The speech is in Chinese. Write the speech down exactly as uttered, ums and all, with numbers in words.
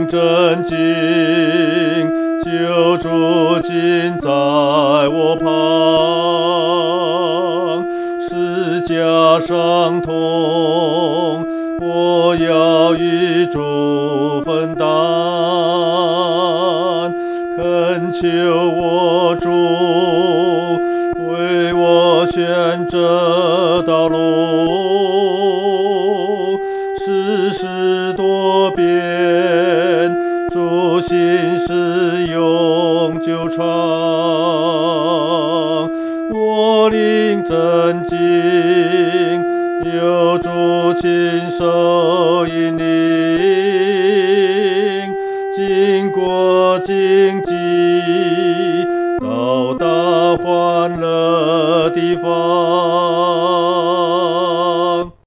灵真经，救主今在我旁。十架伤痛，我要与主分担。恳求我主为我选这道路，世事多变，主心是永久长。我灵真经，有主亲手引领，经过荆棘，到达欢乐地方。